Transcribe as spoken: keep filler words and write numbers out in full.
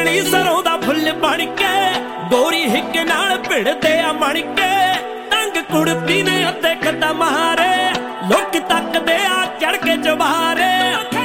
ਨੀ ਸਰੋਂ ਦਾ ਫੁੱਲ ਬਣ ਕੇ ਗੋਰੀ ਹਿੱਕ ਨਾਲ ਭਿੜਦੇ ਆ ਮਣ ਕੇ ਤੰਗ ਕੁੜਤੀ ਨੇ ਅੱਧੇ ਕਦਮ ਹਾਰੇ ਲੋਕ ਤੱਕਦੇ ਆ ਚੜ ਕੇ ਚਵਾਰੇ।